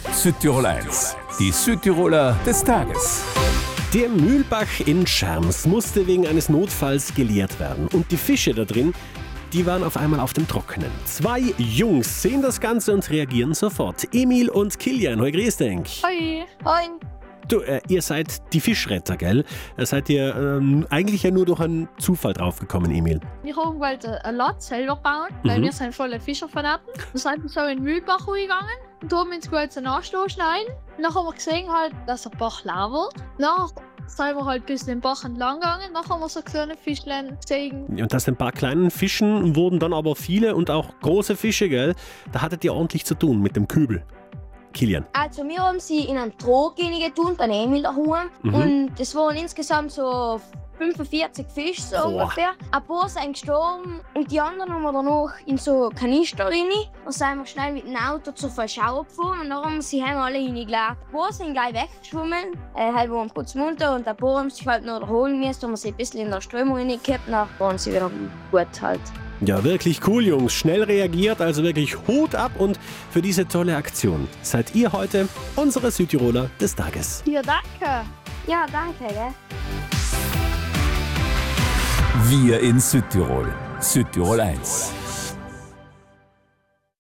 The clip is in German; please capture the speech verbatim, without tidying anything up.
Südtirol eins, die Südtiroler des Tages. Der Mühlbach in Scherms musste wegen eines Notfalls geleert werden. Und die Fische da drin, die waren auf einmal auf dem Trockenen. Zwei Jungs sehen das Ganze und reagieren sofort. Emil und Kilian, hoi grüß dich. Hoi. Hoi. Du, äh, ihr seid die Fischretter, gell? Äh, seid ihr ähm, eigentlich ja nur durch einen Zufall draufgekommen, Emil? Wir haben wollte ein Lot selber bauen, weil Mhm. wir sind volle Fischerfanaten. Dann sind wir so in den Mühlbach gegangen und haben uns kurz einen Anstoß schneiden. Und dann haben wir gesehen, halt, dass der Bach leer wird. Dann sind wir halt bis den Bach entlang gegangen. Dann haben wir so kleine Fischlein gesehen. Und aus den paar kleinen Fischen wurden dann aber viele und auch große Fische, gell? Da hattet ihr ordentlich zu tun mit dem Kübel. Kilian. Also wir haben sie in einen Trog getan, beim Emil daheim. Mhm. Und es waren insgesamt so fünfundvierzig Fische so Boah. ungefähr. Ein paar sind gestorben und die anderen haben wir dann noch in so Kanister rein. Dann sind wir schnell mit dem Auto zur Verschauer gefahren und dann haben wir sie heim alle reingelegt. Ein paar sind gleich weggeschwommen, äh, halt waren kurz munter und ein paar haben sich halt noch erholen müssen, haben wir sie ein bisschen in der Strömung reingekippt, dann waren sie wieder gut halt. Ja, wirklich cool, Jungs. Schnell reagiert, also wirklich Hut ab und für diese tolle Aktion seid ihr heute unsere Südtiroler des Tages. Ja, danke. Ja, danke, gell? Wir in Südtirol. Südtirol eins.